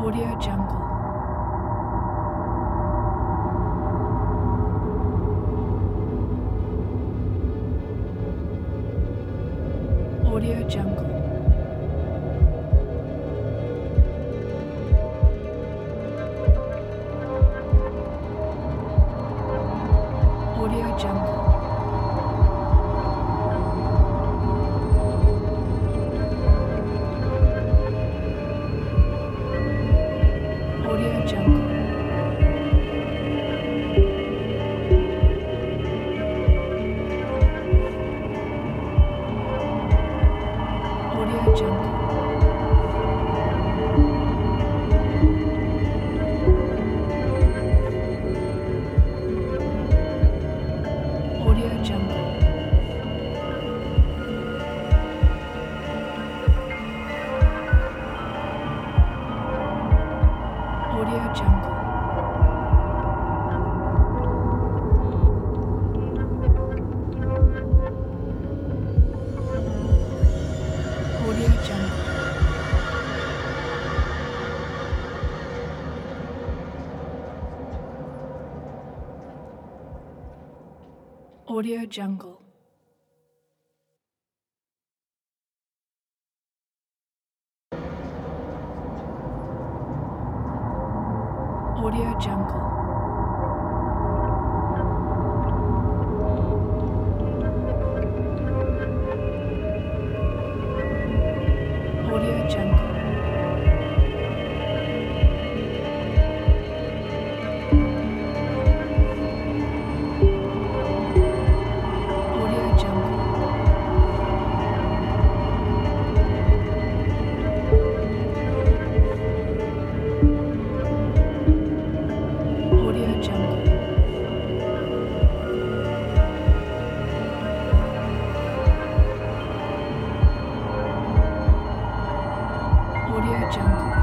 Audio Jungle. Audio Jungle. Audio Jungle. Audio Jungle. Audio Jungle. Audio Jungle. Audio Jungle. Audio Jungle. Audio Jungle. Audio Jungle. Audio Jungle. Audio Jungle. Audio Jungle. Audio Jungle.